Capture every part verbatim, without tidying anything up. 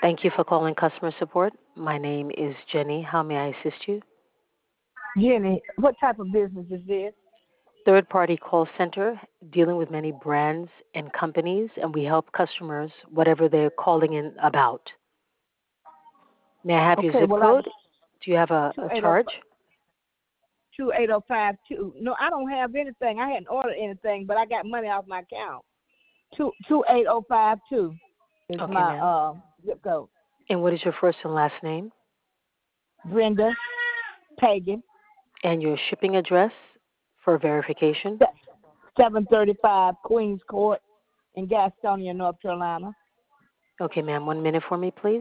Thank you for calling customer support. My name is Jenny. How may I assist you? Jenny, what type of business is this? Third party call center dealing with many brands and companies, and we help customers whatever they're calling in about. May I have your Okay, zip well, I code? Do you have a, two a eight zero charge? two eight zero five two. No, I don't have anything. I hadn't ordered anything, but I got money off my account. Two two eight zero five two is Okay, my ma'am. uh zip code. And what is your first and last name? Brenda Pagan, And your shipping address for verification? seven thirty five Queens Court in Gastonia, North Carolina. Okay, ma'am. One minute for me, please.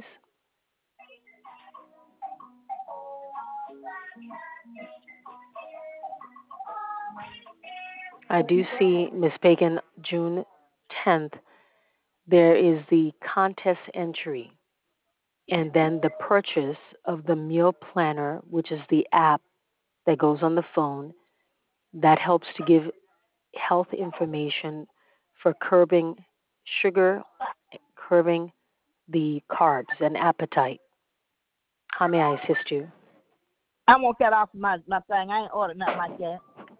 I do see, Miss Pagan, June tenth, there is the contest entry and then the purchase of the meal planner, which is the app that goes on the phone that helps to give health information for curbing sugar, curbing the carbs and appetite. How may I assist you? I want that off my my thing. I ain't ordered nothing like that.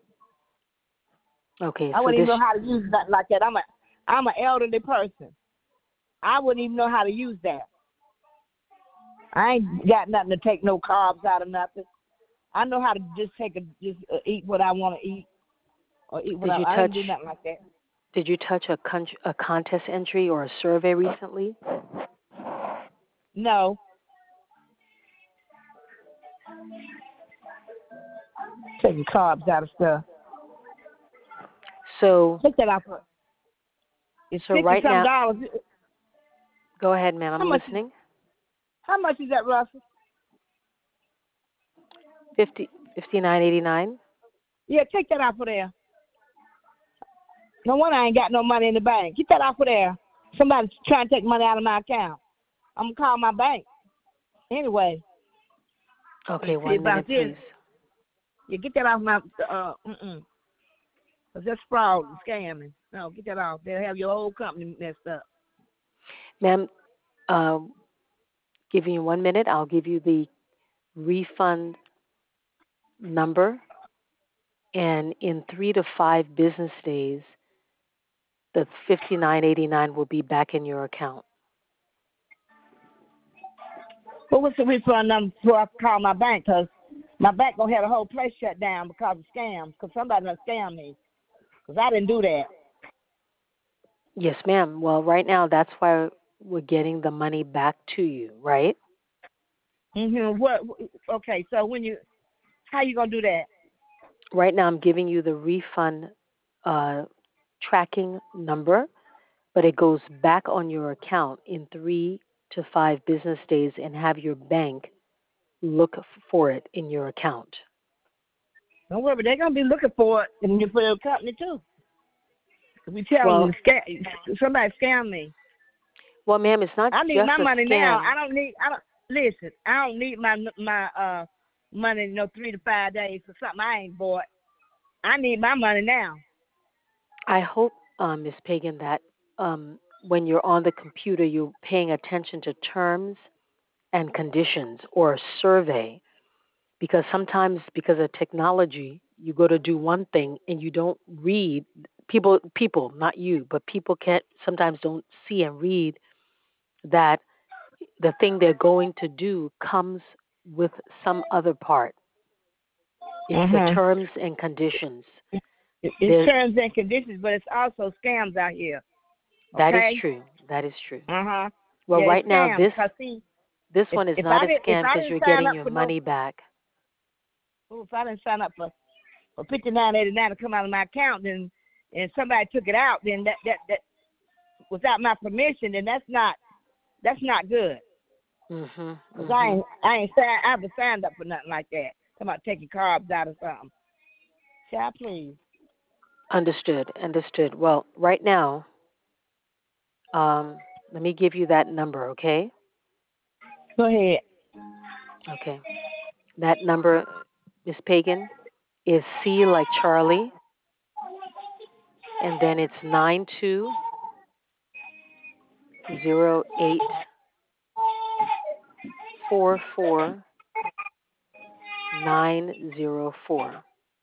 Okay, I so wouldn't this, even know how to use nothing like that. I'm a I'm an elderly person. I wouldn't even know how to use that. I ain't got nothing to take no carbs out of nothing. I know how to just take a just uh, eat what I want to eat or eat what did I. you I touch didn't do nothing like that. did you touch a con- a contest entry or a survey recently? No, taking carbs out of stuff. So Take that out. For, it's so fifty right some now, dollars. go ahead, ma'am. How I'm much? listening. How much is that, Russell? Fifty fifty nine eighty nine. Yeah, take that out for there. No wonder I ain't got no money in the bank. Get that out for there. Somebody's trying to take money out of my account. I'm gonna call my bank anyway. Okay, And see one minute, about this. please. Yeah, get that off my. Uh, mm-mm. That's fraud and scamming. No, get that off. They'll have your whole company messed up. Ma'am, uh, giving you one minute, I'll give you the refund number, and in three to five business days, the fifty nine eighty nine will be back in your account. What was the refund number before I call my bank? Cause my bank gonna have the whole place shut down because of scams. Cause somebody done scammed me. Cause I didn't do that. Yes, ma'am. Well, right now, that's why we're getting the money back to you, right? Mhm. What? Okay. So when you, how you gonna do that? Right now, I'm giving you the refund uh, tracking number, but it goes back on your account in three to five business days and have your bank look for it in your account. Don't worry, they're gonna be looking for it in your for your company too. We tell them Well, scam, somebody scammed me. well, ma'am, it's not I need just my a money now. scam. I don't need. I don't listen. I don't need my my uh money. You know, three to five days for something I ain't bought. I need my money now. I hope, uh, Miss Pagan, that um, when you're on the computer, you're paying attention to terms and conditions or a survey, because sometimes because of technology, you go to do one thing and you don't read. People, people, not you, but people can't sometimes don't see and read that the thing they're going to do comes with some other part. It's the Mhm. terms and conditions. It's There, terms and conditions, but it's also scams out here. that is Okay. true. That is true. Uh huh. Well, Yeah, it's right now scams. this Cause see, this if one is if not I a didn't if scam I because didn't you're sign getting up your for no, money back. oh, if I didn't sign up for for fifty nine eighty nine to come out of my account, then and somebody took it out, then that that that without my permission, then that's not that's not good. Mhm. Cause I Mhm. ain't I ain't signed I haven't signed up for nothing like that. Come about taking carbs out or something. Child, please. Understood. Understood. Well, right now, um, let me give you that number, okay? Go ahead. Okay. That number, Miss Pagan, is C like Charlie, and then it's nine two zero eight four four nine zero four.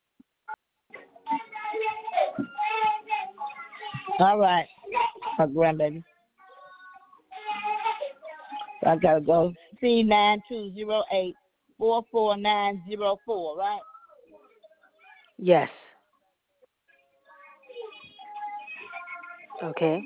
All right, my grandbaby. So I gotta go C nine two zero eight four four nine zero four, right? Yes. Okay.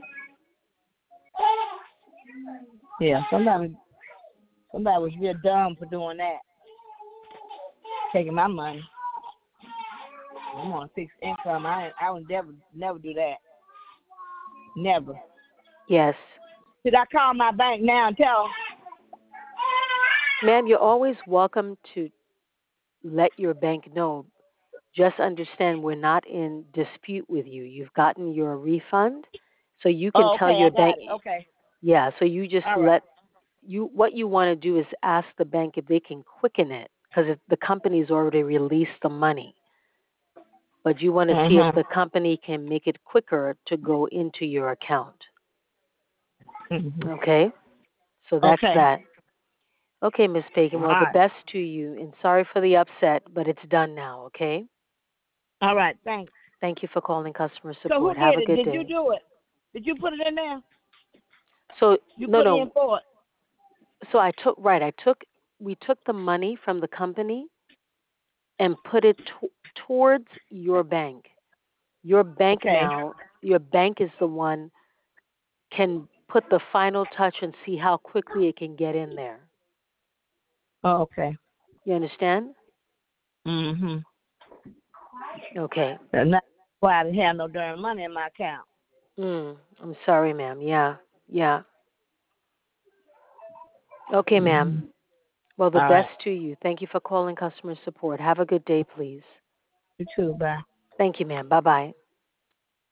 Yeah, somebody somebody was real dumb for doing that. Taking my money. I'm on fixed income. I I would never never do that. Never. Yes. Should I call my bank now and tell them? Ma'am, you're always welcome to let your bank know. Just understand we're not in dispute with you. You've gotten your refund, so you can Oh, tell okay, I your got bank. it. Okay. Yeah, so you just All right. let you what you want to do is ask the bank if they can quicken it because the company's already released the money. But you want to see if Mhm. the company can make it quicker to go into your account. Mhm. Okay? So that's Okay. that. Okay, Miss Pagan. All Well, the right. best to you, and sorry for the upset, but it's done now, okay? All right. Thanks. Thank you for calling customer So who support. Have did a it? good Did you day. do it? Did you put it in there? So, You no, put in no. for it. So I took, right, I took, we took the money from the company and put it to, towards your bank. Your bank Okay. now, your bank is the one can put the final touch and see how quickly it can get in there. Oh, okay. You understand? Mhm. Okay. And that's why I didn't have no darn money in my account. Mm, I'm sorry, ma'am. Yeah. Yeah. Okay, ma'am. Mhm. Well, the All best right. to you. Thank you for calling customer support. Have a good day, please. You too. Bye. Thank you, ma'am. Bye bye.